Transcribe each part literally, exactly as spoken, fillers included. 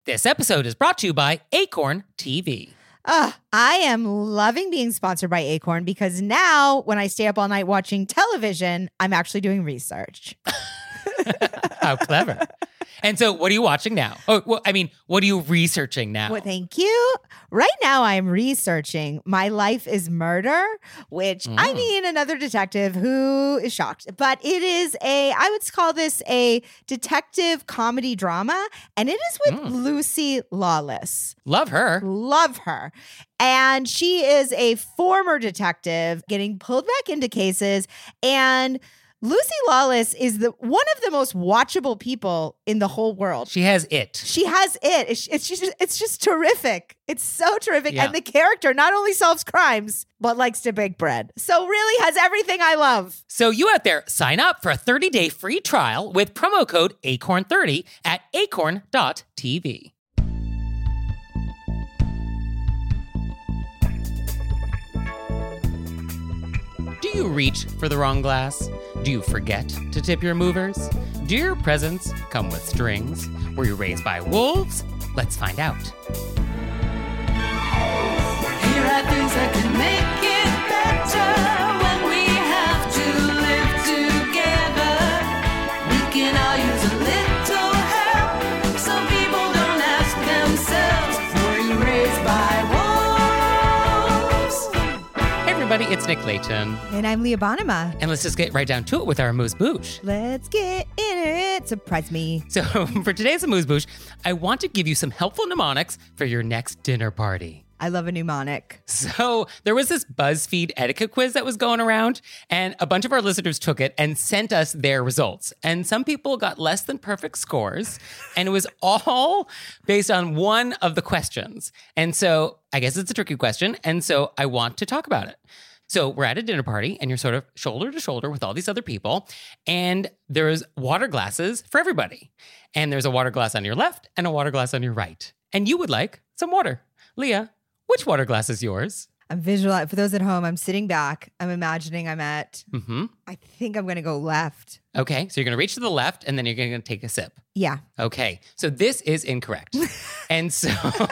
This episode is brought to you by Acorn T V. Uh, I am loving being sponsored by Acorn because now when I stay up all night watching television, I'm actually doing research. How clever. And so what are you watching now? Oh, well, I mean, what are you researching now? Well, thank you. Right now I'm researching My Life is Murder, which Mm. I mean, another detective who is shocked. But it is a, I would call this a detective comedy drama, and it is with Mm. Lucy Lawless. Love her. Love her. And she is a former detective getting pulled back into cases. And Lucy Lawless is the one of the most watchable people in the whole world. She has it. She has it. It's, it's just it's just terrific. It's so terrific. Yeah. And the character not only solves crimes, but likes to bake bread. So really has everything I love. So you out there, sign up for a thirty-day free trial with promo code acorn thirty at acorn dot t v. Do you reach for the wrong glass? Do you forget to tip your movers? Do your presents come with strings? Were you raised by wolves? Let's find out. Here are things that can make it better when we have to live together. We can all use a little help. Some people don't ask themselves, were you raised by wolves? Hey everybody, it's Nick Layton. And I'm Leah Bonema. And let's just get right down to it with our amuse-bouche. Let's get in it. Surprise me. So for today's amuse-bouche, I want to give you some helpful mnemonics for your next dinner party. I love a mnemonic. So there was this BuzzFeed etiquette quiz that was going around, and a bunch of our listeners took it and sent us their results. And some people got less than perfect scores, and it was all based on one of the questions. And so I guess it's a tricky question, and so I want to talk about it. So we're at a dinner party, and you're sort of shoulder to shoulder with all these other people, and there's water glasses for everybody. And there's a water glass on your left and a water glass on your right. And you would like some water. Leah, which water glass is yours? I'm visualizing, for those at home, I'm sitting back. I'm imagining I'm at, Mm-hmm. I think I'm going to go left. Okay, so you're going to reach to the left, and then you're going to take a sip. Yeah. Okay, so this is incorrect. And so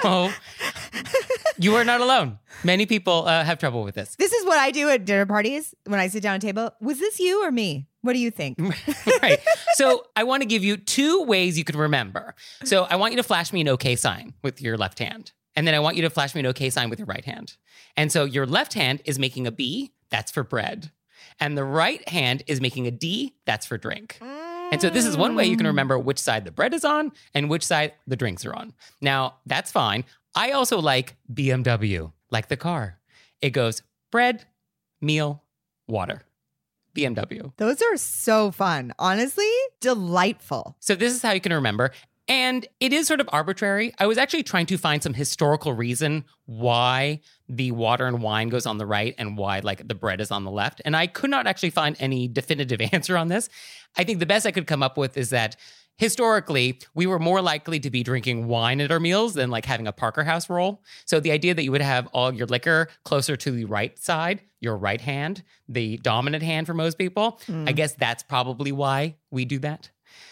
you are not alone. Many people uh, have trouble with this. This is what I do at dinner parties when I sit down at a table. Was this you or me? What do you think? Right. So I want to give you two ways you could remember. So I want you to flash me an okay sign with your left hand. And then I want you to flash me an okay sign with your right hand. And so your left hand is making a B, that's for bread. And the right hand is making a D, that's for drink. And so this is one way you can remember which side the bread is on and which side the drinks are on. Now, that's fine. I also like B M W, like the car. It goes bread, meal, water. B M W. Those are so fun. Honestly, delightful. So this is how you can remember. And it is sort of arbitrary. I was actually trying to find some historical reason why the water and wine goes on the right and why like the bread is on the left. And I could not actually find any definitive answer on this. I think the best I could come up with is that historically, we were more likely to be drinking wine at our meals than like having a Parker House roll. So the idea that you would have all your liquor closer to the right side, your right hand, the dominant hand for most people, Mm. I guess that's probably why we do that.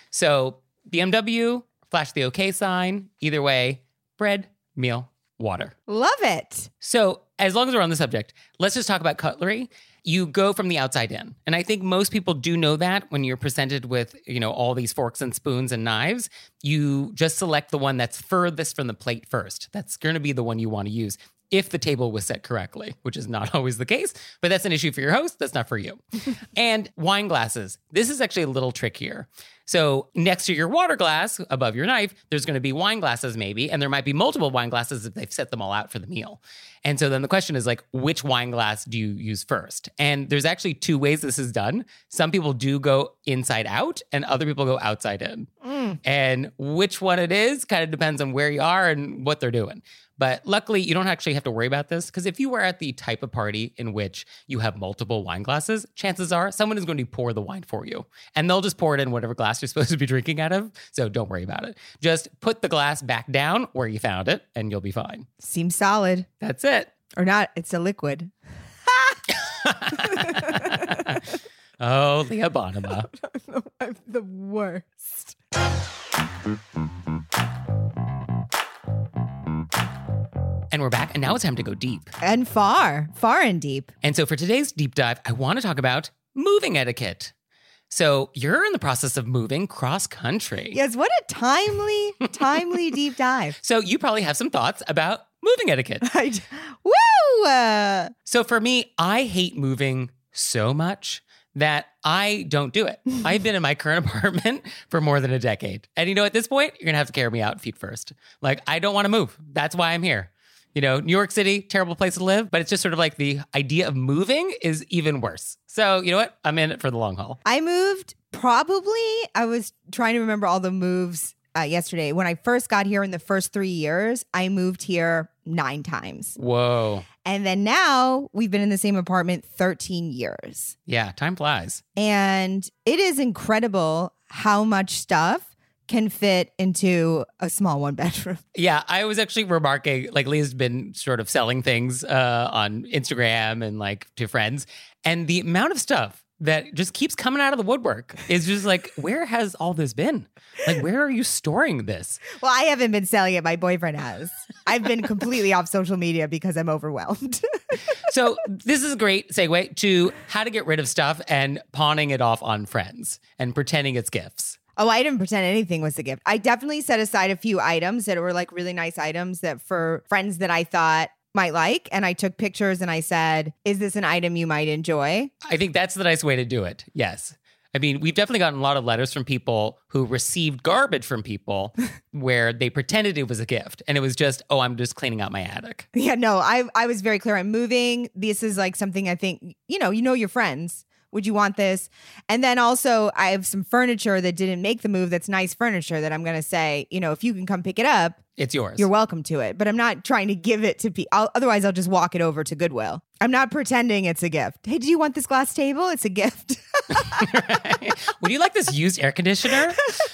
So B M W, flash the okay sign. Either way, bread, meal, water. Love it. So as long as we're on the subject, let's just talk about cutlery. You go from the outside in. And I think most people do know that when you're presented with, you know, all these forks and spoons and knives, you just select the one that's furthest from the plate first. That's going to be the one you want to use if the table was set correctly, which is not always the case, but that's an issue for your host. That's not for you. And wine glasses. This is actually a little trickier. So next to your water glass, above your knife, there's going to be wine glasses maybe, and there might be multiple wine glasses if they've set them all out for the meal. And so then the question is like, which wine glass do you use first? And there's actually two ways this is done. Some people do go inside out, and other people go outside in. Mm. And which one it is kind of depends on where you are and what they're doing. But luckily, you don't actually have to worry about this, because if you were at the type of party in which you have multiple wine glasses, chances are someone is going to pour the wine for you. And they'll just pour it in whatever glass you're supposed to be drinking out of. So don't worry about it. Just put the glass back down where you found it, and you'll be fine. Seems solid. That's it. Or not, it's a liquid. Oh, Leah Bonema. I'm the worst. And we're back, and now it's time to go deep. And far, far and deep. And so for today's deep dive, I want to talk about moving etiquette. So you're in the process of moving cross country. Yes, what a timely, timely deep dive. So you probably have some thoughts about moving etiquette. I, woo! Uh, So for me, I hate moving so much that I don't do it. I've been in my current apartment for more than a decade. And you know, at this point, you're going to have to carry me out feet first. Like, I don't want to move. That's why I'm here. You know, New York City, terrible place to live, but it's just sort of like the idea of moving is even worse. So, you know what? I'm in it for the long haul. I moved probably, I was trying to remember all the moves uh, yesterday. When I first got here in the first three years, I moved here nine times. Whoa. And then now we've been in the same apartment thirteen years. Yeah, time flies. And it is incredible how much stuff can fit into a small one bedroom. Yeah, I was actually remarking, like Leah's been sort of selling things uh, on Instagram and like to friends. And the amount of stuff that just keeps coming out of the woodwork is just like, where has all this been? Like, where are you storing this? Well, I haven't been selling it. My boyfriend has. I've been completely off social media because I'm overwhelmed. So this is a great segue to how to get rid of stuff and pawning it off on friends and pretending it's gifts. Oh, I didn't pretend anything was a gift. I definitely set aside a few items that were like really nice items that for friends that I thought might like. And I took pictures and I said, is this an item you might enjoy? I think that's the nice way to do it. Yes. I mean, we've definitely gotten a lot of letters from people who received garbage from people where they pretended it was a gift. And it was just, oh, I'm just cleaning out my attic. Yeah, no, I I was very clear. I'm moving. This is like something I think, you know, you know your friends. Would you want this? And then also I have some furniture that didn't make the move that's nice furniture that I'm going to say, you know, if you can come pick it up, It's yours. you're welcome to it. But I'm not trying to give it to people. Otherwise, I'll just walk it over to Goodwill. I'm not pretending it's a gift. Hey, do you want this glass table? It's a gift. Would you like this used air conditioner?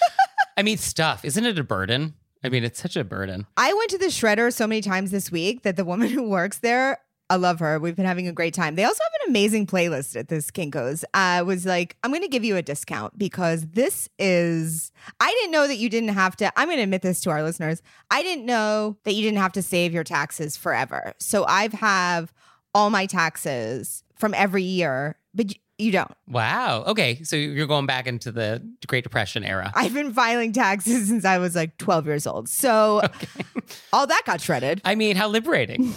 I mean, stuff. Isn't it a burden? I mean, it's such a burden. I went to the shredder so many times this week that the woman who works there, I love her. We've been having a great time. They also have an amazing playlist at this Kinko's. I was like, I'm going to give you a discount because this is, I didn't know that you didn't have to, I'm going to admit this to our listeners. I didn't know that you didn't have to save your taxes forever. So I've have all my taxes from every year, but you don't. Wow. Okay. So you're going back into the Great Depression era. I've been filing taxes since I was like twelve years old. So Okay. all that got shredded. I mean, how liberating.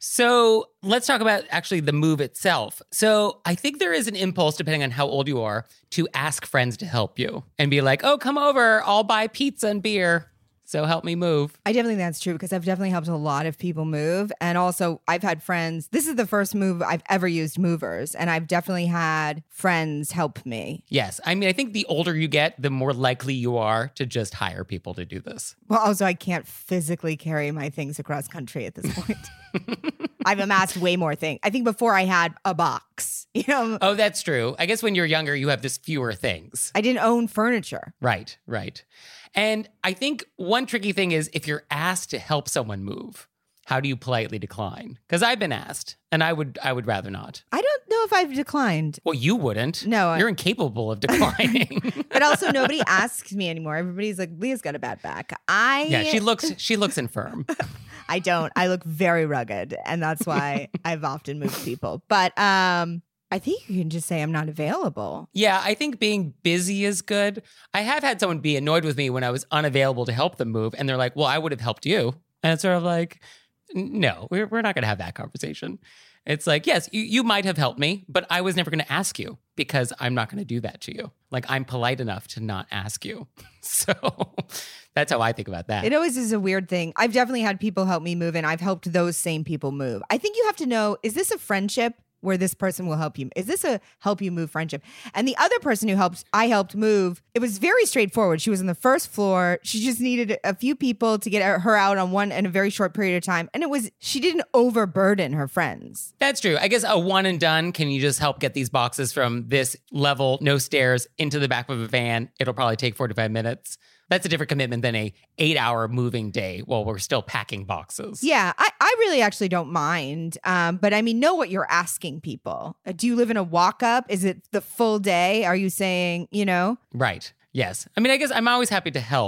So let's talk about actually the move itself. So I think there is an impulse, depending on how old you are, to ask friends to help you and be like, oh, come over. I'll buy pizza and beer. So help me move. I definitely think that's true because I've definitely helped a lot of people move. And also, I've had friends. This is the first move I've ever used movers. And I've definitely had friends help me. Yes. I mean, I think the older you get, the more likely you are to just hire people to do this. Well, also, I can't physically carry my things across country at this point. I've amassed way more things. I think before I had a box, you know, Oh, that's true. I guess when you're younger, you have just fewer things. I didn't own furniture. Right, right. And I think one tricky thing is if you're asked to help someone move, how do you politely decline? Because I've been asked, and I would I would rather not. I don't know if I've declined. Well, you wouldn't. No, I- You're incapable of declining. But also, nobody asks me anymore. Everybody's like, Leah's got a bad back. I Yeah, she looks she looks infirm. I don't. I look very rugged, and that's why I've often moved people. But um, I think you can just say I'm not available. Yeah, I think being busy is good. I have had someone be annoyed with me when I was unavailable to help them move, and they're like, "Well, I would have helped you," and it's sort of like, "No, we're we're not going to have that conversation." It's like, yes, you, you might have helped me, but I was never going to ask you because I'm not going to do that to you. Like, I'm polite enough to not ask you. So that's how I think about that. It always is a weird thing. I've definitely had people help me move, and I've helped those same people move. I think you have to know, is this a friendship where this person will help you? Is this a help you move friendship? And the other person who helped, I helped move, it was very straightforward. She was on the first floor. She just needed a few people to get her out on one in a very short period of time. And it was, she didn't overburden her friends. That's true. I guess a one and done, can you just help get these boxes from this level, no stairs, into the back of a van? It'll probably take forty-five minutes. That's a different commitment than a eight hour moving day while we're still packing boxes. Yeah, I, I really actually don't mind. Um, but I mean, know what you're asking people. Uh, do you live in a walk up? Is it the full day? Are you saying, you know? Right. Yes. I mean, I guess I'm always happy to help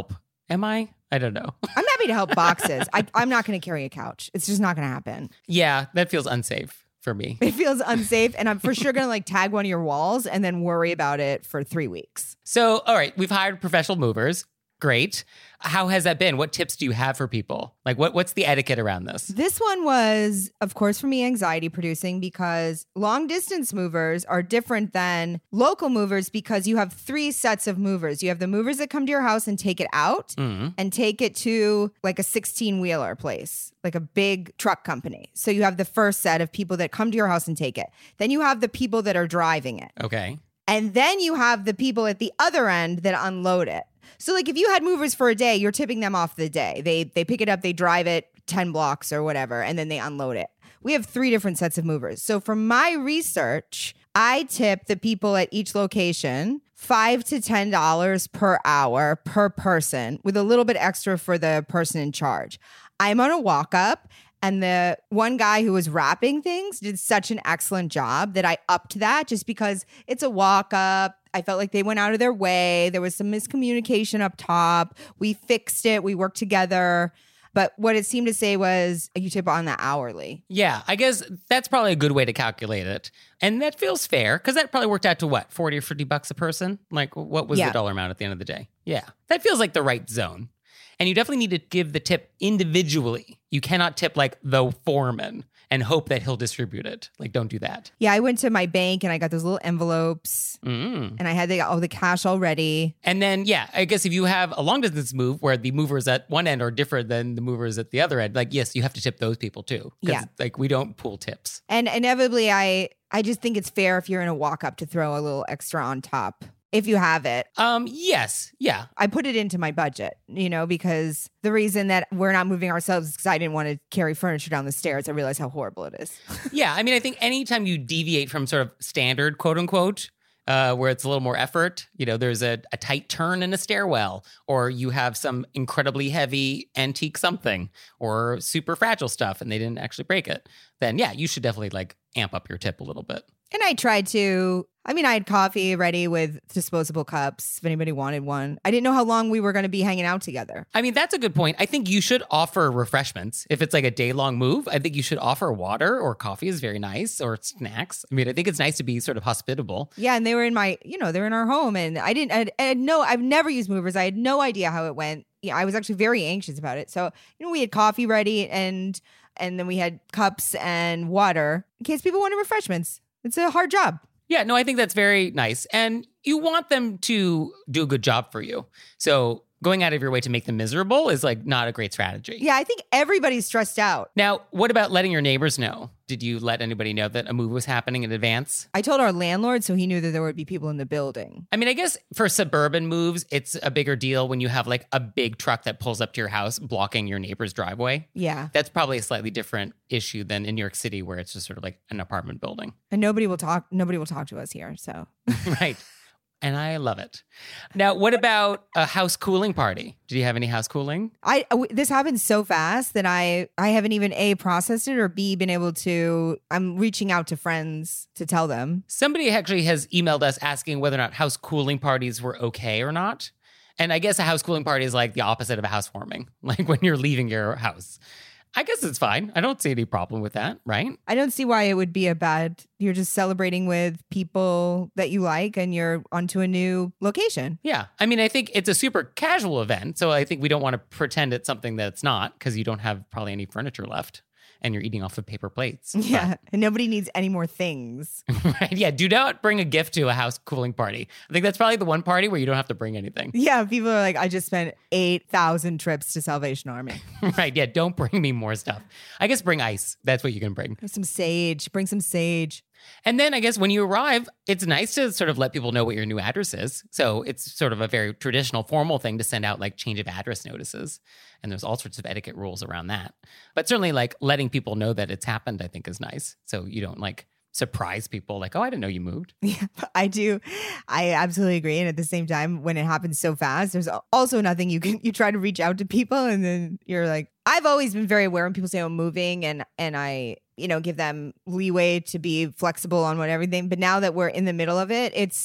Am I? I don't know. I'm happy to help boxes. I, I'm not going to carry a couch. It's just not going to happen. Yeah, that feels unsafe for me. It feels unsafe. And I'm for sure going to like tag one of your walls and then worry about it for three weeks. So, all right, we've hired professional movers. Great. How has that been? What tips do you have for people? Like, what what's the etiquette around this? This one was, of course, for me, anxiety producing because long distance movers are different than local movers because you have three sets of movers. You have the movers that come to your house and take it out Mm-hmm. and take it to like a sixteen wheeler place, like a big truck company. So you have the first set of people that come to your house and take it. Then you have the people that are driving it. Okay. And then you have the people at the other end that unload it. So like if you had movers for a day, you're tipping them off the day. They they pick it up, they drive it ten blocks or whatever, and then they unload it. We have three different sets of movers. So from my research, I tip the people at each location five to ten dollars per hour per person, with a little bit extra for the person in charge. I'm on a walk up. And the one guy who was wrapping things did such an excellent job that I upped that just because it's a walk up. I felt like they went out of their way. There was some miscommunication up top. We fixed it. We worked together. But what it seemed to say was you tip on the hourly. Yeah, I guess that's probably a good way to calculate it. And that feels fair because that probably worked out to what, forty or fifty bucks a person? Like, what was Yeah. the dollar amount at the end of the day? Yeah, that feels like the right zone. And you definitely need to give the tip individually. You cannot tip like the foreman and hope that he'll distribute it. Like, don't do that. Yeah, I went to my bank and I got those little envelopes Mm. and I had the, all the cash already. And then, yeah, I guess if you have a long distance move where the movers at one end are different than the movers at the other end, like, yes, you have to tip those people too. 'Cause, Yeah. like, we don't pool tips. And inevitably, I, I just think it's fair if you're in a walk up to throw a little extra on top if you have it. Um, yes, yeah. I put it into my budget, you know, because the reason that we're not moving ourselves is because I didn't want to carry furniture down the stairs. I realized how horrible it is. Yeah, I mean, I think anytime you deviate from sort of standard, quote unquote, uh, where it's a little more effort, you know, there's a, a tight turn in a stairwell, or you have some incredibly heavy antique something, or super fragile stuff, and they didn't actually break it, then yeah, you should definitely like amp up your tip a little bit. And I tried to, I mean, I had coffee ready with disposable cups if anybody wanted one. I didn't know how long we were going to be hanging out together. I mean, that's a good point. I think you should offer refreshments. If it's like a day long move, I think you should offer water or coffee is very nice, or snacks. I mean, I think it's nice to be sort of hospitable. Yeah, and they were in my, you know, they were in our home, and I didn't, I had, I had no, I've never used movers. I had no idea how it went. Yeah, I was actually very anxious about it. So, you know, we had coffee ready, and and then we had cups and water in case people wanted refreshments. It's a hard job. Yeah, no, I think that's very nice. And you want them to do a good job for you. So going out of your way to make them miserable is like not a great strategy. Yeah, I think everybody's stressed out. Now, what about letting your neighbors know? Did you let anybody know that a move was happening in advance? I told our landlord, so he knew that there would be people in the building. I mean, I guess for suburban moves, it's a bigger deal when you have like a big truck that pulls up to your house blocking your neighbor's driveway. Yeah. That's probably a slightly different issue than in New York City, where it's just sort of like an apartment building. And nobody will talk, nobody will talk to us here. So Right. And I love it. Now, what about a house cooling party? Did you have any house cooling? I w- this happened so fast that I I haven't even A, processed it, or B, been able to, I'm reaching out to friends to tell them. Somebody actually has emailed us asking whether or not house cooling parties were okay or not. And I guess a house cooling party is like the opposite of a housewarming, like when you're leaving your house. I guess it's fine. I don't see any problem with that, right? I don't see why it would be a bad, you're just celebrating with people that you like and you're onto a new location. Yeah. I mean, I think it's a super casual event. So I think we don't want to pretend it's something that it's not, because you don't have probably any furniture left and you're eating off of paper plates. Yeah. And nobody needs any more things. Right. Yeah. Do not bring a gift to a house cooling party. I think that's probably the one party where you don't have to bring anything. Yeah. People are like, I just spent eight thousand trips to Salvation Army. Right. Yeah. Don't bring me more stuff. I guess bring ice. That's what you can bring. Some sage. Bring some sage. And then I guess when you arrive, it's nice to sort of let people know what your new address is. So it's sort of a very traditional, formal thing to send out like change of address notices. And there's all sorts of etiquette rules around that. But certainly like letting people know that it's happened, I think is nice. So you don't like surprise people like, oh, I didn't know you moved. Yeah, I do. I absolutely agree. And at the same time, when it happens so fast, there's also nothing you can, you try to reach out to people and then you're like, I've always been very aware when people say I'm moving and, and I, you know, give them leeway to be flexible on what everything. But now that we're in the middle of it, it's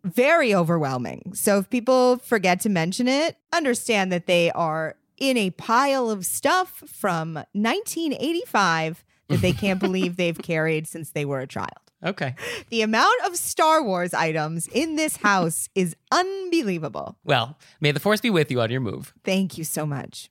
very overwhelming. So if people forget to mention it, understand that they are in a pile of stuff from nineteen eighty-five that they can't believe they've carried since they were a child. Okay. The amount of Star Wars items in this house is unbelievable. Well, may the force be with you on your move. Thank you so much.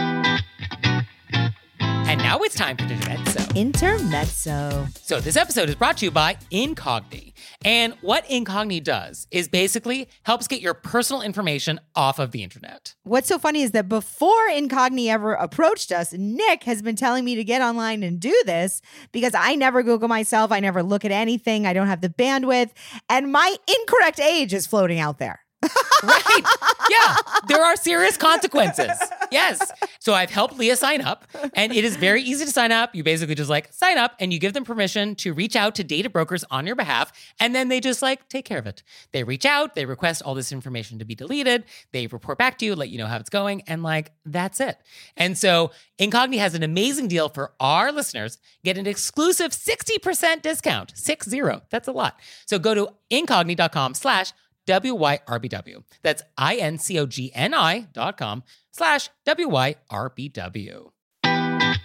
And now it's time for Intermezzo. Intermezzo. So this episode is brought to you by Incogni. And what Incogni does is basically helps get your personal information off of the internet. What's so funny is that before Incogni ever approached us, Nick has been telling me to get online and do this because I never Google myself. I never look at anything. I don't have the bandwidth. And my incorrect age is floating out there. Right. Yeah. There are serious consequences. Yes. So I've helped Leah sign up, and it is very easy to sign up. You basically just like sign up and you give them permission to reach out to data brokers on your behalf. And then they just like take care of it. They reach out, they request all this information to be deleted. They report back to you, let you know how it's going. And like, that's it. And so Incogni has an amazing deal for our listeners. Get an exclusive sixty percent discount. Six zero. That's a lot. So go to incogni.com slash W Y R B W. That's I-N-C-O-G-N-I dot com slash W Y R B W. And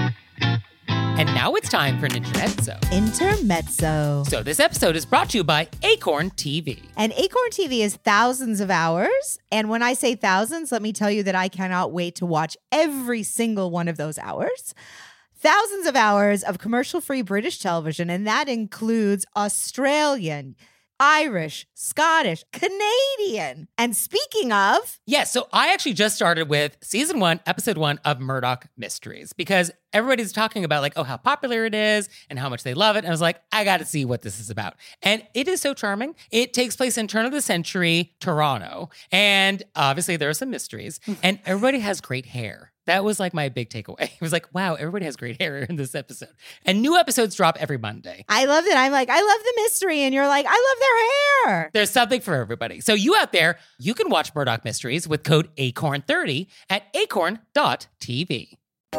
now it's time for an intermezzo. Intermezzo. So this episode is brought to you by Acorn T V. And Acorn T V is thousands of hours. And when I say thousands, let me tell you that I cannot wait to watch every single one of those hours. Thousands of hours of commercial-free British television, and that includes Australian, Irish, Scottish, Canadian. And speaking of... Yes, so I actually just started with season one, episode one of Murdoch Mysteries because everybody's talking about like, oh, how popular it is and how much they love it. And I was like, I got to see what this is about. And it is so charming. It takes place in turn of the century Toronto. And obviously there are some mysteries and everybody has great hair. That was like my big takeaway. It was like, wow, everybody has great hair in this episode. And new episodes drop every Monday. I loved it. I'm like, I love the mystery. And you're like, I love their hair. There's something for everybody. So you out there, you can watch Murdoch Mysteries with code A C O R N thirty at acorn dot t v.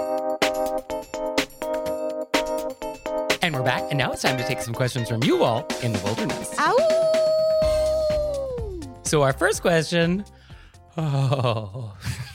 And we're back. And now it's time to take some questions from you all in the wilderness. Ow! So our first question, oh...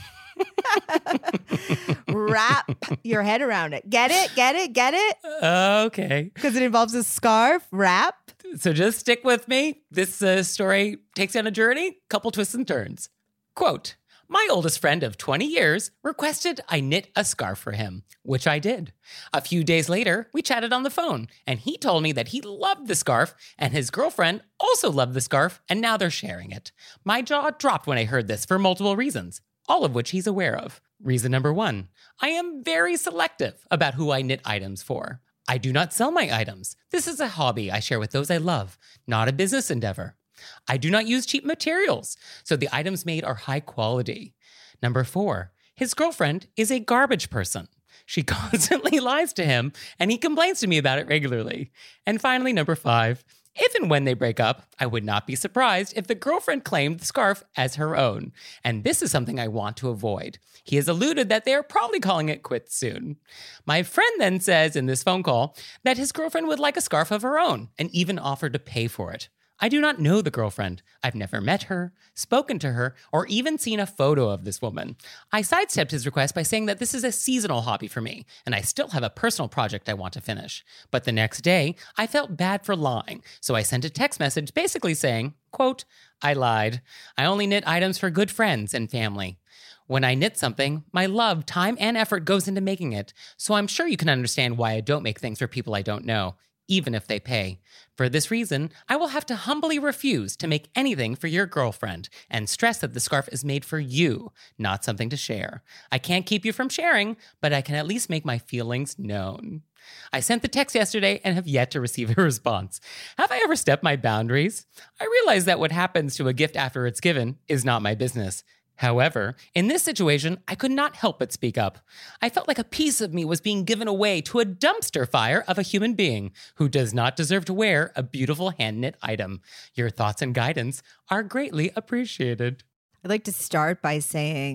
Wrap your head around it. Get it? Get it? Get it? Okay. Because it involves a scarf. Wrap. So just stick with me. This uh, story takes you on a journey, couple twists and turns. Quote, my oldest friend of twenty years requested I knit a scarf for him, which I did. A few days later, we chatted on the phone, and he told me that he loved the scarf, and his girlfriend also loved the scarf, and now they're sharing it. My jaw dropped when I heard this for multiple reasons, all of which he's aware of. Reason number one, I am very selective about who I knit items for. I do not sell my items. This is a hobby I share with those I love, not a business endeavor. I do not use cheap materials, so the items made are high quality. Number four, his girlfriend is a garbage person. She constantly lies to him, and he complains to me about it regularly. And finally, number five, if and when they break up, I would not be surprised if the girlfriend claimed the scarf as her own. And this is something I want to avoid. He has alluded that they are probably calling it quits soon. My friend then says in this phone call that his girlfriend would like a scarf of her own and even offered to pay for it. I do not know the girlfriend. I've never met her, spoken to her, or even seen a photo of this woman. I sidestepped his request by saying that this is a seasonal hobby for me, and I still have a personal project I want to finish. But the next day, I felt bad for lying, so I sent a text message basically saying, quote, I lied. I only knit items for good friends and family. When I knit something, my love, time, and effort goes into making it, so I'm sure you can understand why I don't make things for people I don't know, even if they pay. For this reason, I will have to humbly refuse to make anything for your girlfriend and stress that the scarf is made for you, not something to share. I can't keep you from sharing, but I can at least make my feelings known. I sent the text yesterday and have yet to receive a response. Have I ever stepped my boundaries? I realize that what happens to a gift after it's given is not my business. However, in this situation, I could not help but speak up. I felt like a piece of me was being given away to a dumpster fire of a human being who does not deserve to wear a beautiful hand-knit item. Your thoughts and guidance are greatly appreciated. I'd like to start by saying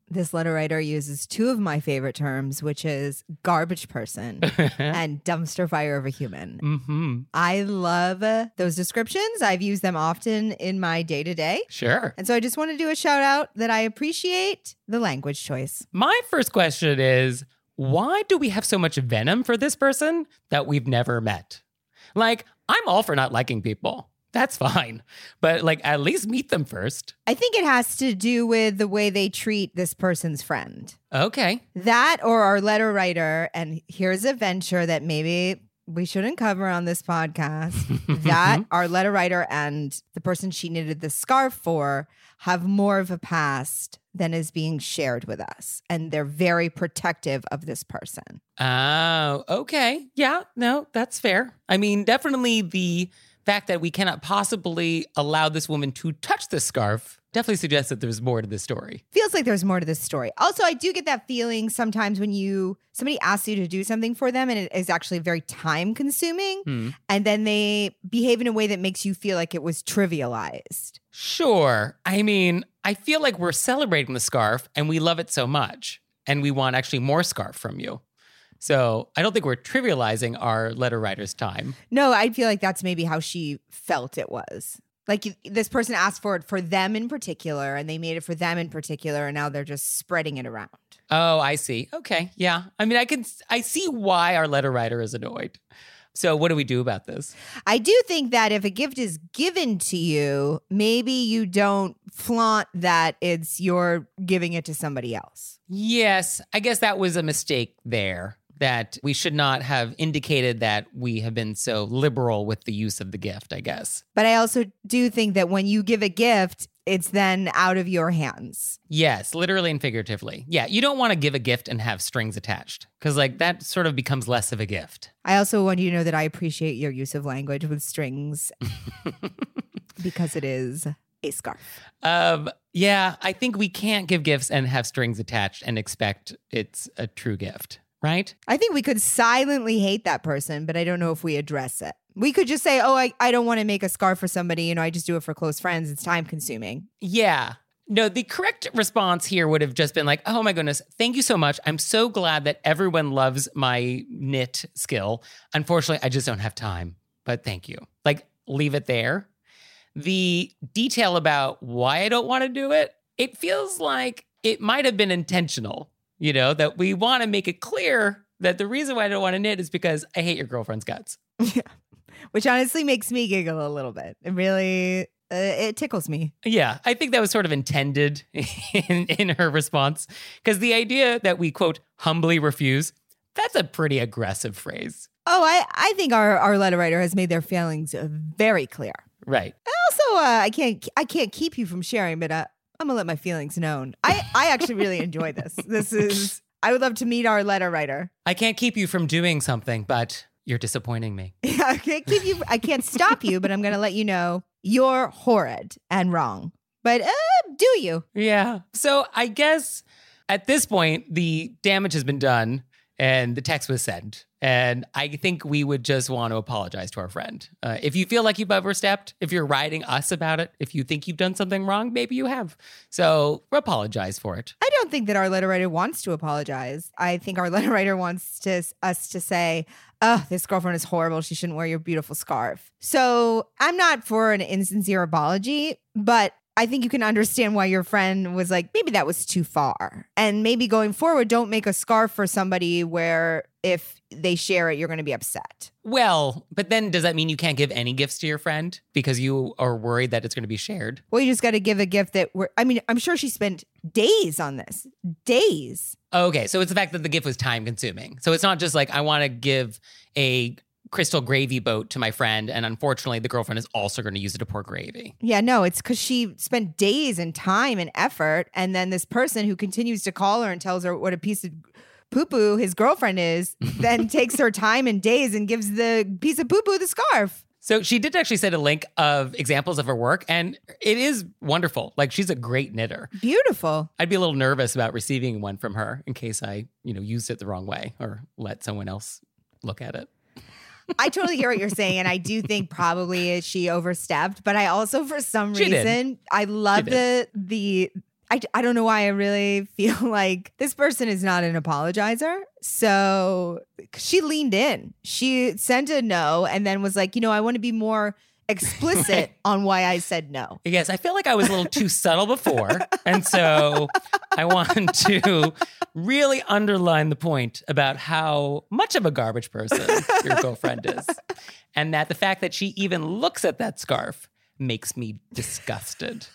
This letter writer uses two of my favorite terms, which is garbage person and dumpster fire of a human. Mm-hmm. I love uh, those descriptions. I've used them often in my day to day. Sure. And so I just want to do a shout out that I appreciate the language choice. My first question is, why do we have so much venom for this person that we've never met? Like, I'm all for not liking people. That's fine. But like, at least meet them first. I think it has to do with the way they treat this person's friend. Okay. That or our letter writer, and here's a venture that maybe we shouldn't cover on this podcast, that our letter writer and the person she knitted the scarf for have more of a past than is being shared with us. And they're very protective of this person. Oh, okay. Yeah, no, that's fair. I mean, definitely the fact that we cannot possibly allow this woman to touch the scarf definitely suggests that there's more to this story. Feels like there's more to this story. Also, I do get that feeling sometimes when you somebody asks you to do something for them and it is actually very time consuming, Hmm. and then they behave in a way that makes you feel like it was trivialized. Sure. I mean, I feel like we're celebrating the scarf and we love it so much and we want actually more scarf from you. So I don't think we're trivializing our letter writer's time. No, I feel like that's maybe how she felt it was. Like this person asked for it for them in particular, and they made it for them in particular, and now they're just spreading it around. Oh, I see. Okay. Yeah. I mean, I can, I see why our letter writer is annoyed. So what do we do about this? I do think that if a gift is given to you, maybe you don't flaunt that it's you're giving it to somebody else. Yes, I guess that was a mistake there, that we should not have indicated that we have been so liberal with the use of the gift, I guess. But I also do think that when you give a gift, it's then out of your hands. Yes, literally and figuratively. Yeah, you don't want to give a gift and have strings attached because like that sort of becomes less of a gift. I also want you to know that I appreciate your use of language with strings because it is a scarf. Um, yeah, I think we can't give gifts and have strings attached and expect it's a true gift. Right? I think we could silently hate that person, but I don't know if we address it. We could just say, oh, I, I don't want to make a scarf for somebody. You know, I just do it for close friends. It's time consuming. Yeah. No, the correct response here would have just been like, oh my goodness, thank you so much. I'm so glad that everyone loves my knit skill. Unfortunately, I just don't have time, but thank you. Like, leave it there. The detail about why I don't want to do it, it feels like it might have been intentional. You know, that we want to make it clear that the reason why I don't want to knit is because I hate your girlfriend's guts. Yeah. Which honestly makes me giggle a little bit. It really, uh, it tickles me. Yeah, I think that was sort of intended in, in her response. Because the idea that we, quote, humbly refuse, that's a pretty aggressive phrase. Oh, I, I think our, our letter writer has made their feelings uh, very clear. Right. Also, uh, I can't I can't keep you from sharing, but uh, I'm gonna let my feelings known. I, I actually really enjoy this. This is, I would love to meet our letter writer. I can't keep you from doing something, but you're disappointing me. Yeah, I can't keep you, I can't stop you, but I'm gonna let you know you're horrid and wrong. But uh, do you? Yeah. So I guess at this point, the damage has been done and the text was sent. And I think we would just want to apologize to our friend. Uh, if you feel like you've overstepped, if you're writing us about it, if you think you've done something wrong, maybe you have. So apologize for it. I don't think that our letter writer wants to apologize. I think our letter writer wants to, us to say, oh, this girlfriend is horrible. She shouldn't wear your beautiful scarf. So I'm not for an insincere apology, but I think you can understand why your friend was like, maybe that was too far. And maybe going forward, don't make a scarf for somebody where if they share it, you're going to be upset. Well, but then does that mean you can't give any gifts to your friend because you are worried that it's going to be shared? Well, you just got to give a gift that we're, I mean, I'm sure she spent days on this. Days. Okay, so it's the fact that the gift was time consuming. So it's not just like, I want to give a crystal gravy boat to my friend, and unfortunately the girlfriend is also going to use it to pour gravy. Yeah, no, it's because she spent days and time and effort, and then this person who continues to call her and tells her what a piece of poo-poo his girlfriend is, then takes her time and days and gives the piece of poo-poo the scarf. So she did actually send a link of examples of her work, and it is wonderful. Like, she's a great knitter. Beautiful. I'd be a little nervous about receiving one from her in case I, you know, used it the wrong way or let someone else look at it. I totally hear what you're saying, and I do think probably she overstepped. But I also, for some She did. reason, I love She the the I, I don't know why I really feel like this person is not an apologizer. So she leaned in. She sent a no and then was like, you know, I want to be more explicit on why I said no. Yes, I feel like I was a little too subtle before. And so I want to really underline the point about how much of a garbage person your girlfriend is. And that the fact that she even looks at that scarf makes me disgusted.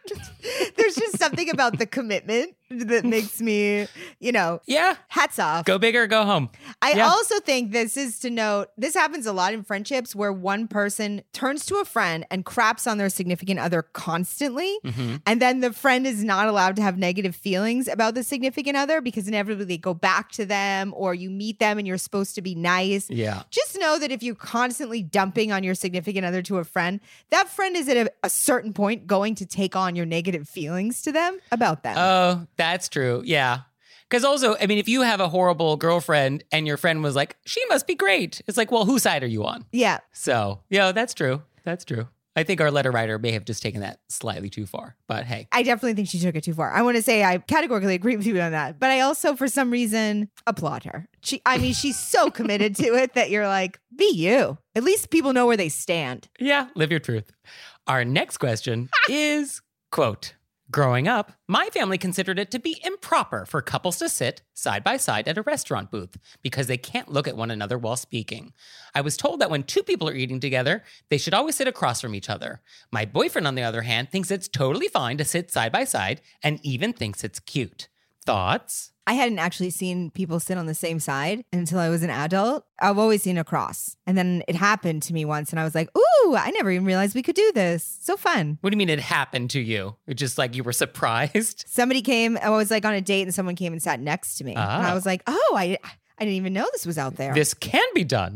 There's just something about the commitment that makes me, you know, Yeah. hats off. Go big or go home. I Yeah. also think this is to note, this happens a lot in friendships where one person turns to a friend and craps on their significant other constantly. Mm-hmm. And then the friend is not allowed to have negative feelings about the significant other because inevitably they go back to them or you meet them and you're supposed to be nice. Yeah. Just know that if you're constantly dumping on your significant other to a friend, that friend is at a, a certain point going to take on your negative feelings to them about them. Oh, that's true. Yeah. Because also, I mean, if you have a horrible girlfriend and your friend was like, she must be great. It's like, well, whose side are you on? yeah. So, yeah, that's true. That's true. I think our letter writer may have just taken that slightly too far. But hey. I definitely think she took it too far. I want to say I categorically agree with you on that. But I also, for some reason, applaud her. She, I mean, she's so committed to it that you're like, be you. At least people know where they stand. Yeah, live your truth. Our next question is, quote, growing up, my family considered it to be improper for couples to sit side by side at a restaurant booth because they can't look at one another while speaking. I was told that when two people are eating together, they should always sit across from each other. My boyfriend, on the other hand, thinks it's totally fine to sit side by side and even thinks it's cute. Thoughts? I hadn't actually seen people sit on the same side until I was an adult. I've always seen a cross. And then it happened to me once and I was like, ooh, I never even realized we could do this. So fun. What do you mean it happened to you? It's just like you were surprised? Somebody came, I was like on a date and someone came and sat next to me. And I Ah. was like, oh, I, I didn't even know this was out there. This can be done.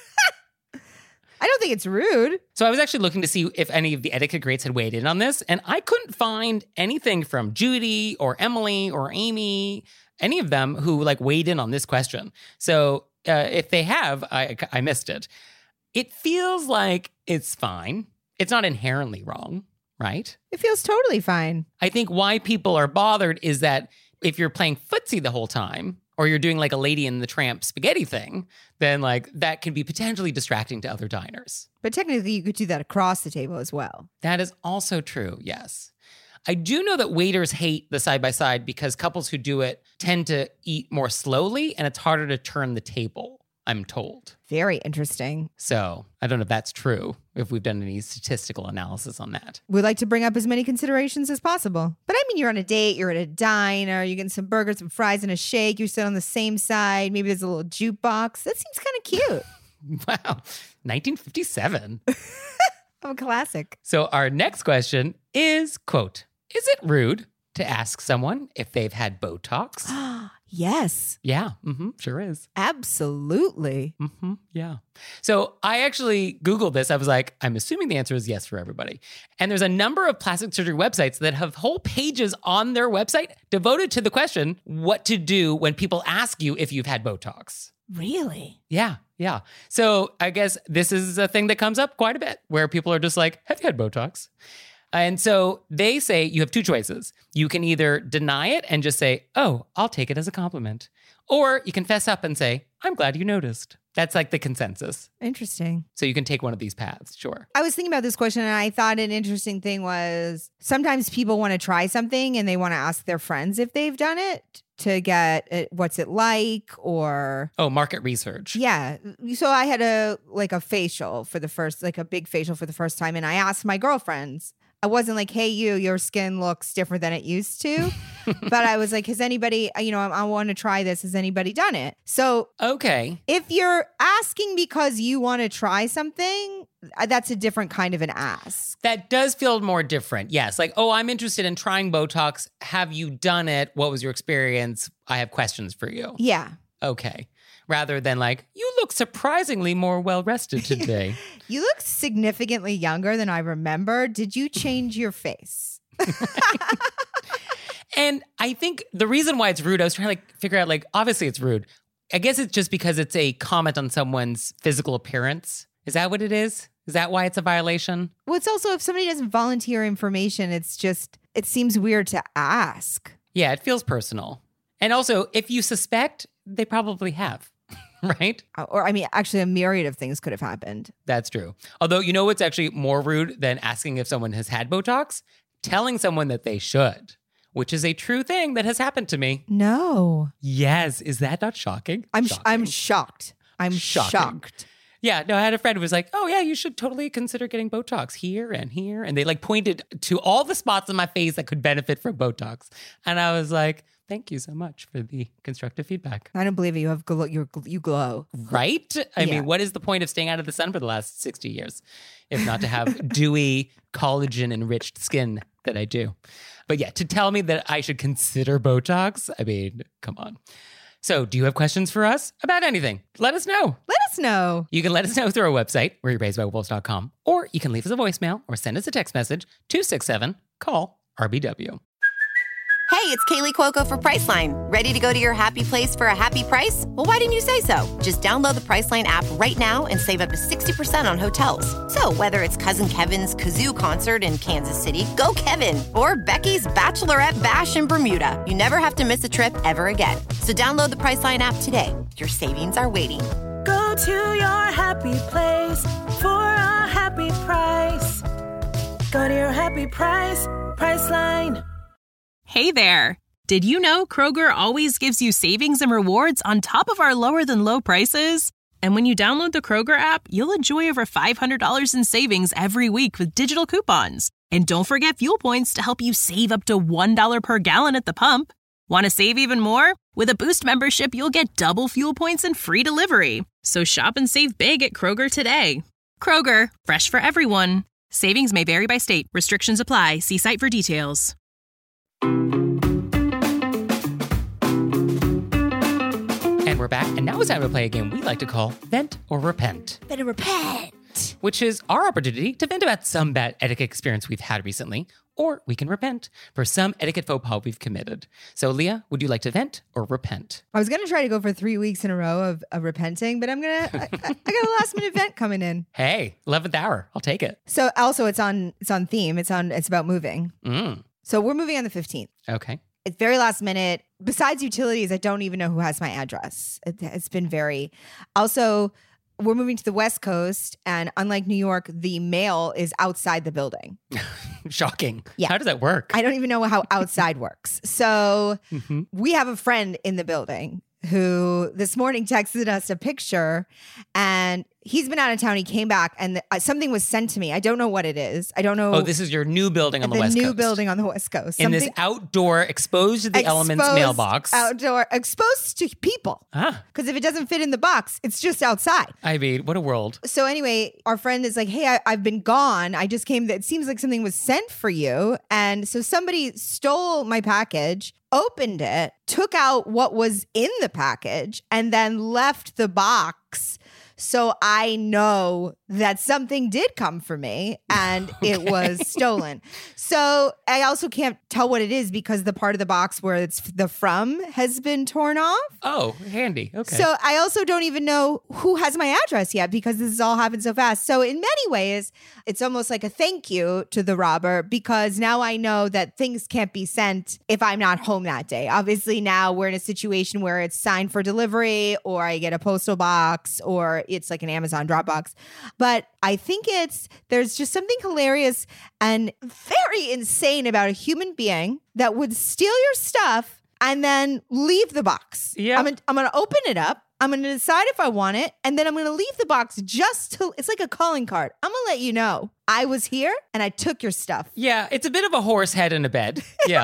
I don't think it's rude. So I was actually looking to see if any of the etiquette greats had weighed in on this, and I couldn't find anything from Judy or Emily or Amy, any of them who like weighed in on this question. So uh, if they have, I, I missed it. It feels like it's fine. It's not inherently wrong, right? It feels totally fine. I think why people are bothered is that if you're playing footsie the whole time, or you're doing like a Lady and the Tramp spaghetti thing, then like that can be potentially distracting to other diners. But technically, you could do that across the table as well. That is also true, yes. I do know that waiters hate the side by side because couples who do it tend to eat more slowly and it's harder to turn the table, I'm told. Very interesting. So I don't know if that's true, if we've done any statistical analysis on that. We like to bring up as many considerations as possible. But I mean, you're on a date, you're at a diner, you're getting some burgers, some fries, and a shake. You sit on the same side. Maybe there's a little jukebox. That seems kind of cute. Wow, nineteen fifty-seven. I'm a classic. So our next question is, quote, is it rude to ask someone if they've had Botox? Yes, Yeah, mm-hmm, sure is. absolutely. Mm-hmm, yeah. So I actually Googled this. I was like, I'm assuming the answer is yes for everybody. And there's a number of plastic surgery websites that have whole pages on their website devoted to the question, what to do when people ask you if you've had Botox. Really? Yeah, yeah. So I guess this is a thing that comes up quite a bit where people are just like, have you had Botox? And so they say you have two choices. You can either deny it and just say, oh, I'll take it as a compliment. Or you can fess up and say, I'm glad you noticed. That's like the consensus. Interesting. So you can take one of these paths, sure. I was thinking about this question and I thought an interesting thing was sometimes people want to try something and they want to ask their friends if they've done it to get it, what's it like or Oh, market research. yeah. So I had a like a facial for the first like a big facial for the first time and I asked my girlfriends. I wasn't like, hey, you, your skin looks different than it used to. But I was like, has anybody, you know, I, I want to try this. Has anybody done it? So Okay. if you're asking because you want to try something, uh, that's a different kind of an ask. That does feel more different. Yes. Like, oh, I'm interested in trying Botox. Have you done it? What was your experience? I have questions for you. Yeah. Okay. Rather than like, you look surprisingly more well rested today. You look significantly younger than I remember. Did you change your face? And I think the reason why it's rude, I was trying to like figure out like, obviously it's rude. I guess it's just because it's a comment on someone's physical appearance. Is that what it is? Is that why it's a violation? Well, it's also if somebody doesn't volunteer information, it's just it seems weird to ask. Yeah, it feels personal. And also, if you suspect, they probably have, right? Or, I mean, actually, a myriad of things could have happened. That's true. Although, you know what's actually more rude than asking if someone has had Botox? Telling someone that they should, which is a true thing that has happened to me. No. Yes. Is that not shocking? I'm Shocking. I'm shocked. I'm Shocking. shocked. Yeah, no, I had a friend who was like, oh, yeah, you should totally consider getting Botox here and here. And they like pointed to all the spots on my face that could benefit from Botox. And I was like, thank you so much for the constructive feedback. I don't believe it. You have glow. You're, you glow. Right? I Yeah. mean, what is the point of staying out of the sun for the last sixty years if not to have dewy, collagen-enriched skin that I do? But yeah, to tell me that I should consider Botox, I mean, come on. So do you have questions for us about anything? Let us know. Let us know. You can let us know through our website, where you're raised by wolves dot com, or you can leave us a voicemail or send us a text message, two six seven, call R B W. Hey, it's Kaylee Cuoco for Priceline. Ready to go to your happy place for a happy price? Well, why didn't you say so? Just download the Priceline app right now and save up to sixty percent on hotels. So whether it's Cousin Kevin's Kazoo Concert in Kansas City, go Kevin, or Becky's Bachelorette Bash in Bermuda, you never have to miss a trip ever again. So download the Priceline app today. Your savings are waiting. Go to your happy place for a happy price. Go to your happy price, Priceline. Hey there! Did you know Kroger always gives you savings and rewards on top of our lower than low prices? And when you download the Kroger app, you'll enjoy over five hundred dollars in savings every week with digital coupons. And don't forget fuel points to help you save up to one dollar per gallon at the pump. Want to save even more? With a Boost membership, you'll get double fuel points and free delivery. So shop and save big at Kroger today. Kroger, fresh for everyone. Savings may vary by state. Restrictions apply. See site for details. And we're back, and now it's time to play a game we like to call Vent or Repent, Better repent. which is our opportunity to vent about some bad etiquette experience we've had recently, or we can repent for some etiquette faux pas we've committed. So, Leah, would you like to vent or repent? I was going to try to go for three weeks in a row of, of repenting, but I'm going to, I, I I got a last minute event coming in. Hey, eleventh hour. I'll take it. So also it's on, it's on theme. It's on, it's about moving. Mm, So we're moving on the fifteenth. okay. It's very last minute. Besides utilities, I don't even know who has my address. It, it's been very, also we're moving to the West Coast, and unlike New York, the mail is outside the building. Shocking. Yeah. How does that work? I don't even know how outside works. So Mhm. we have a friend in the building who this morning texted us a picture, and he's been out of town. He came back, and the, uh, something was sent to me. I don't know what it is. I don't know. Oh, this is your new building on the, the West new Coast. building on the West Coast. In this Something outdoor, exposed to the elements exposed mailbox. outdoor, exposed to people. Ah, Because if it doesn't fit in the box, it's just outside. I mean, what a world. So anyway, our friend is like, hey, I, I've been gone. I just came. It seems like something was sent for you. And so somebody stole my package, opened it, took out what was in the package, and then left the box. So I know that something did come for me and it was stolen. So I also can't tell what it is because the part of the box where it's the from has been torn off. Oh, handy. Okay. So I also don't even know who has my address yet because this has all happened so fast. So in many ways, it's almost like a thank you to the robber because now I know that things can't be sent if I'm not home that day. Obviously now we're in a situation where it's signed for delivery or I get a postal box or it's like an Amazon Dropbox. But I think it's, there's just something hilarious and very insane about a human being that would steal your stuff and then leave the box. Yeah. I'm gonna, I'm gonna open it up. I'm going to decide if I want it. And then I'm going to leave the box just to, it's like a calling card. I'm going to let you know I was here and I took your stuff. yeah, it's a bit of a horse head in a bed. Yeah.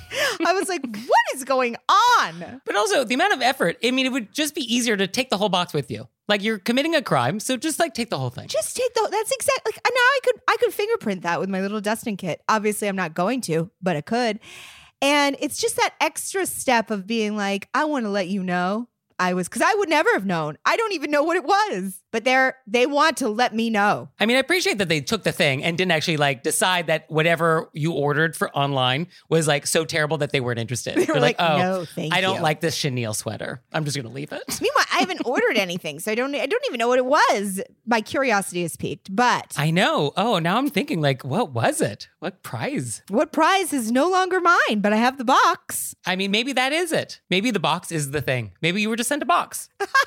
I was like, what is going on? But also the amount of effort. I mean, it would just be easier to take the whole box with you. Like you're committing a crime, so just like take the whole thing. Just take the, that's exactly, like, now I could, I could fingerprint that with my little dusting kit. Obviously I'm not going to, but I could. And it's just that extra step of being like, I want to let you know I was, because I would never have known. I don't even know what it was. but they're they want to let me know. I mean, I appreciate that they took the thing and didn't actually like decide that whatever you ordered for online was like so terrible that they weren't interested. They were They're like, like, oh, "No, thank I don't you." like this chenille sweater. I'm just going to leave it. Meanwhile, I haven't ordered anything, so I don't I don't even know what it was. My curiosity is piqued. But I know. Oh, now I'm thinking like, what was it? What prize? what prize is no longer mine, but I have the box. I mean, maybe that is it. Maybe the box is the thing. Maybe you were just sent a box.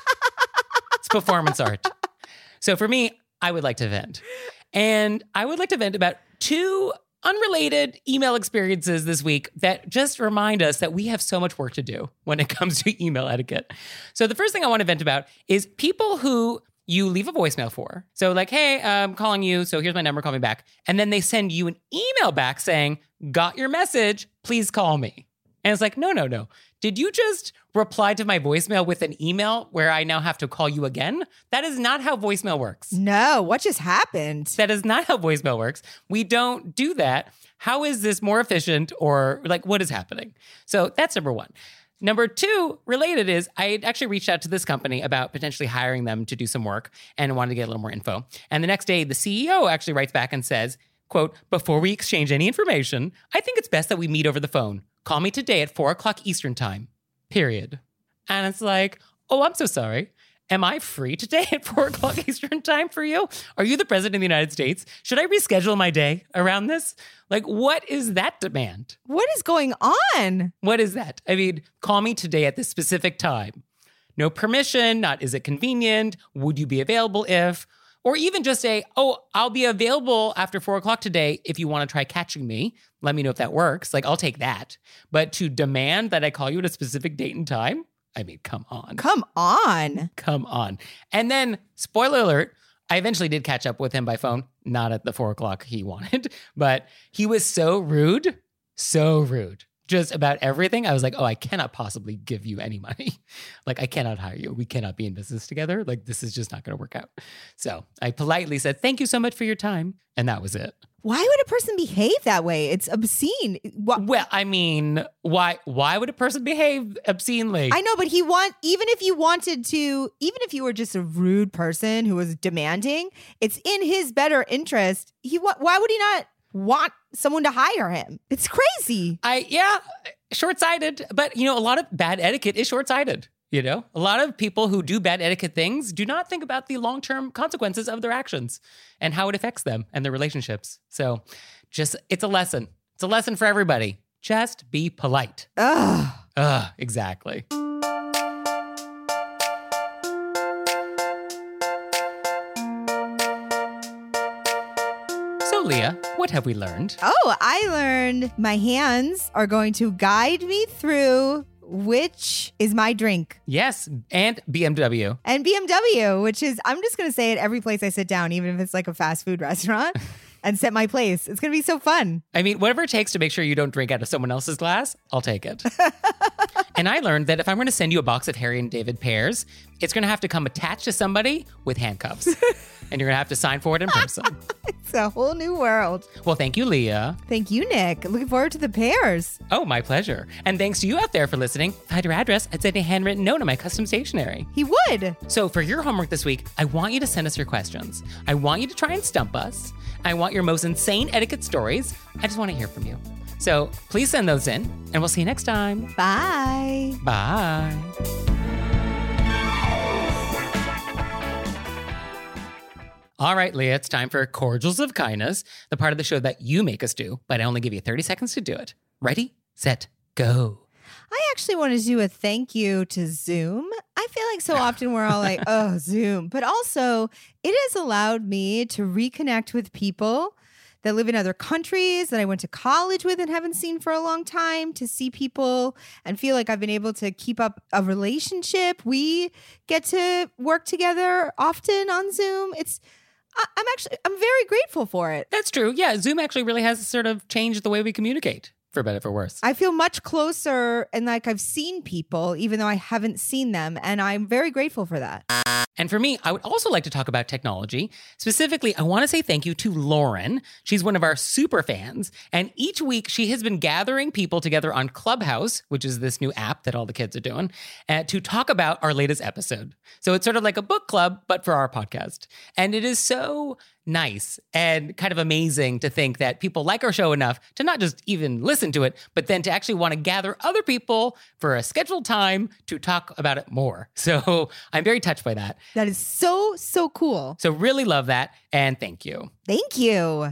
It's performance art. So for me, I would like to vent. And I would like to vent about two unrelated email experiences this week that just remind us that we have so much work to do when it comes to email etiquette. So the first thing I want to vent about is people who you leave a voicemail for. So like, hey, I'm calling you, so here's my number, call me back. And then they send you an email back saying, got your message, please call me. And it's like, no, no, no. Did you just reply to my voicemail with an email where I now have to call you again? That is not how voicemail works. No, what just happened? That is not how voicemail works. We don't do that. How is this more efficient, or like what is happening? So that's number one. Number two, related, is I actually reached out to this company about potentially hiring them to do some work and wanted to get a little more info. And the next day, the C E O actually writes back and says, quote, before we exchange any information, I think it's best that we meet over the phone. Call me today at four o'clock Eastern time, period. And it's like, oh, I'm so sorry. Am I free today at four o'clock Eastern time for you? Are you the president of the United States? Should I reschedule my day around this? Like, what is that demand? What is going on? What is that? I mean, call me today at this specific time. No permission, not is it convenient? Would you be available if? Or even just say, oh, I'll be available after four o'clock today if you want to try catching me. Let me know if that works. Like, I'll take that. But to demand that I call you at a specific date and time? I mean, come on. Come on. Come on. And then, spoiler alert, I eventually did catch up with him by phone. Not at the four o'clock he wanted, but he was so rude, so rude. Just about everything. I was like, oh, I cannot possibly give you any money. Like, I cannot hire you. We cannot be in business together. Like, this is just not going to work out. So I politely said, thank you so much for your time. And that was it. Why would a person behave that way? It's obscene. Wha- Well, I mean, why why would a person behave obscenely? I know, but he want even if you wanted to, even if you were just a rude person who was demanding, it's in his better interest. He wa- why would he not want someone to hire him? It's crazy. I, yeah, short-sighted. But, you know, a lot of bad etiquette is short-sighted. You know, a lot of people who do bad etiquette things do not think about the long-term consequences of their actions and how it affects them and their relationships. So just, it's a lesson. It's a lesson for everybody. Just be polite. Ugh. Ugh, exactly. So, Leah, what have we learned? Oh, I learned my hands are going to guide me through which is my drink. Yes, and B M W. And B M W, which is, I'm just going to say it every place I sit down, even if it's like a fast food restaurant, and set my place. It's going to be so fun. I mean, whatever it takes to make sure you don't drink out of someone else's glass, I'll take it. And I learned that if I'm going to send you a box of Harry and David pears, it's going to have to come attached to somebody with handcuffs. And you're going to have to sign for it in person. It's a whole new world. Well, thank you, Leah. Thank you, Nick. Looking forward to the pears. Oh, my pleasure. And thanks to you out there for listening. If I had your address, I'd send a handwritten note on my custom stationery. He would. So for your homework this week, I want you to send us your questions. I want you to try and stump us. I want your most insane etiquette stories. I just want to hear from you. So please send those in, and we'll see you next time. Bye. Bye. All right, Leah, it's time for Cordials of Kindness, the part of the show that you make us do, but I only give you thirty seconds to do it. Ready, set, go. I actually want to do a thank you to Zoom. I feel like so often we're all like, oh, Zoom. But also, it has allowed me to reconnect with people that live in other countries that I went to college with and haven't seen for a long time, to see people and feel like I've been able to keep up a relationship. We get to work together often on Zoom. It's I- I'm actually, I'm very grateful for it. That's true. Yeah, Zoom actually really has sort of changed the way we communicate for better or for worse. I feel much closer and like I've seen people, even though I haven't seen them. And I'm very grateful for that. And for me, I would also like to talk about technology. Specifically, I want to say thank you to Lauren. She's one of our super fans. And each week, she has been gathering people together on Clubhouse, which is this new app that all the kids are doing, uh, to talk about our latest episode. So it's sort of like a book club, but for our podcast. And it is so nice and kind of amazing to think that people like our show enough to not just even listen to it, but then to actually want to gather other people for a scheduled time to talk about it more. So I'm very touched by that. That is so, so cool. So really love that. And thank you. Thank you.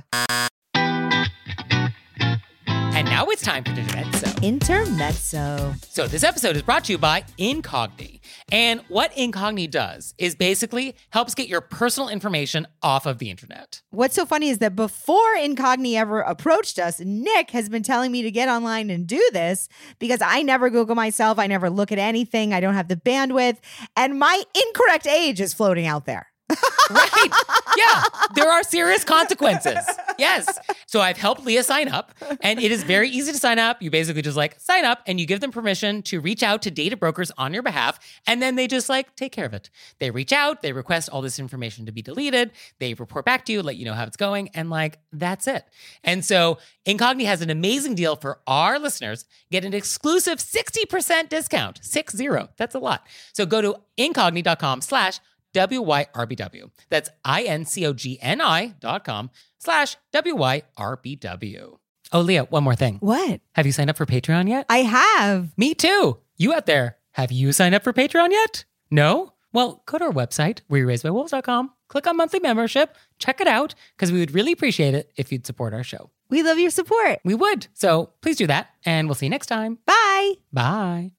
And now it's time for Intermezzo. Intermezzo. So this episode is brought to you by Incogni. And what Incogni does is basically helps get your personal information off of the internet. What's so funny is that before Incogni ever approached us, Nick has been telling me to get online and do this because I never Google myself. I never look at anything. I don't have the bandwidth. And my incorrect age is floating out there. Right. Yeah. There are serious consequences. Yes. So I've helped Leah sign up, and it is very easy to sign up. You basically just like sign up and you give them permission to reach out to data brokers on your behalf. And then they just like take care of it. They reach out, they request all this information to be deleted. They report back to you, let you know how it's going. And like, that's it. And so Incogni has an amazing deal for our listeners. Get an exclusive sixty percent discount. Six zero. That's a lot. So go to incogni.com slash W Y R B W. That's I-N-C-O-G-N-I dot com slash W Y R B W. Oh, Leah, one more thing. What? Have you signed up for Patreon yet? I have. Me too. You out there, have you signed up for Patreon yet? No? Well, go to our website, were you raised by wolves dot com, click on monthly membership, check it out, because we would really appreciate it if you'd support our show. We love your support. We would. So please do that, and we'll see you next time. Bye. Bye.